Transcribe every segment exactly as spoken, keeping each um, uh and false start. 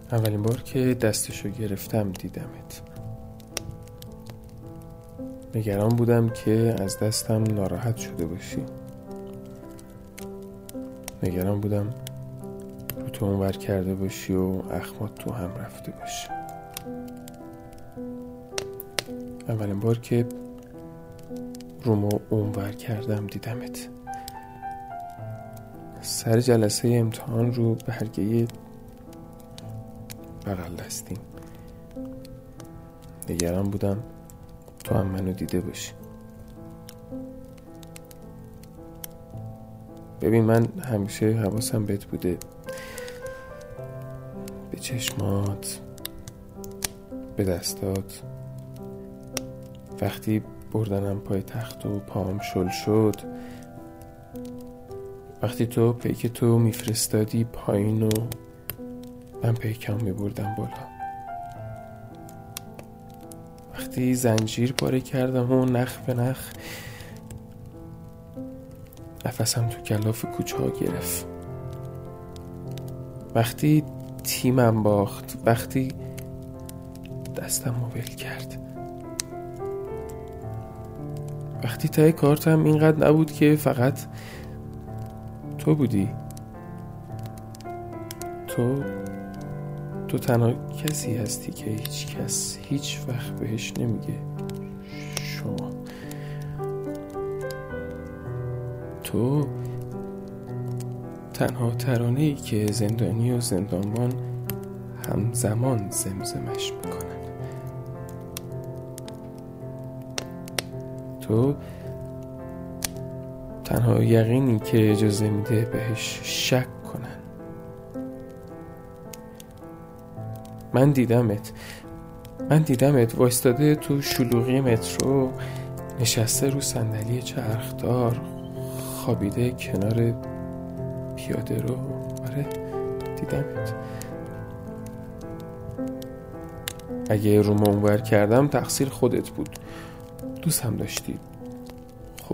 اولین بار که دستشو گرفتم دیدمت. نگران بودم که از دستم ناراحت شده باشی. نگران بودم رو تو اونور کرده باشی و اخمات تو هم رفته باشی. اولین بار که رومو اونور کردم دیدمت. سر جلسه امتحان رو برگه بغل دستیم. نگران بودم تو هم منو دیده باشی. ببین، من همیشه حواسم بهت بوده، به چشمات، به دستات. وقتی بردنم پای تخت و پام شل شد، وقتی تو پیک تو میفرستادی پایین و من پیکم میبردم بالا، وقتی زنجیر پاره کردم و نخ به نخ نفسم تو کلاف کوچه ها گرفت، وقتی تیمم باخت، وقتی دستم موبیل کرد، وقتی تای کارتم اینقدر نبود که فقط تو بودی. تو تو تنها کسی هستی که هیچ کس هیچ وقت بهش نمیگه شما. تو تنها ترانه‌ای که زندانی و زندانبان همزمان زمزمش میکنن. تو تنها یقینی که اجازه میده بهش شک کنن. من دیدمت من دیدمت وایستاده تو شلوغی مترو، نشسته رو صندلی چرخدار، خوابیده کنار پیاده رو. آره، دیدمت. اگه رو منور کردم تقصیر خودت بود، دوست هم داشتی. خب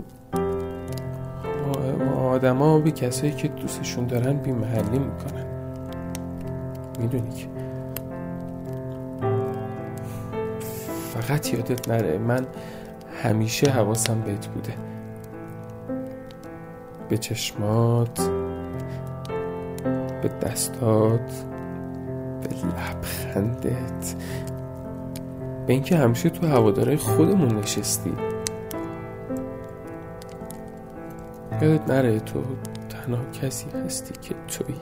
ما آدم ها به کسایی که دوستشون دارن بی محلی میکنن، میدونی که. فقط یادت نره من همیشه حواسم بهت بوده، به چشمات، به دستات، به لبخندت، به اینکه همیشه تو هوادارای خودمون نشستی. یادت نره تو تنها کسی هستی که تویی.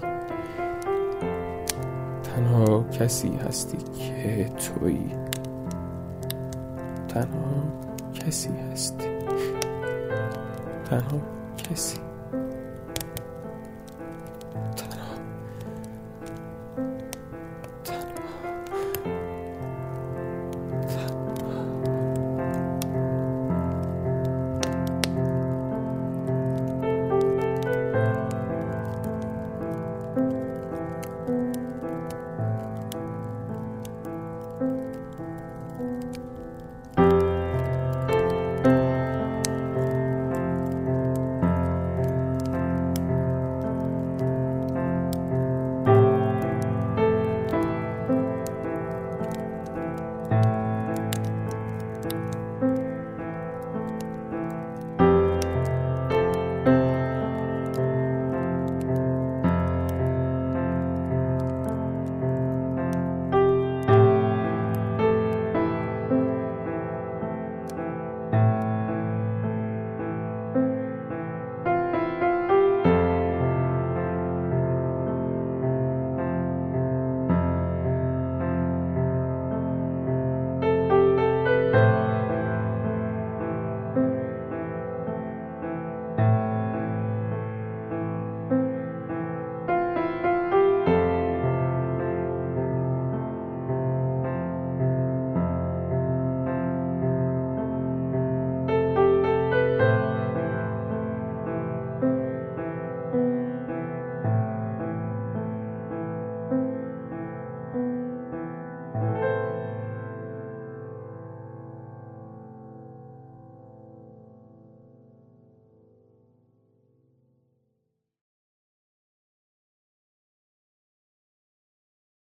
تنها کسی هستی که تویی. تنها کسی هستی. تنها کسی. تنها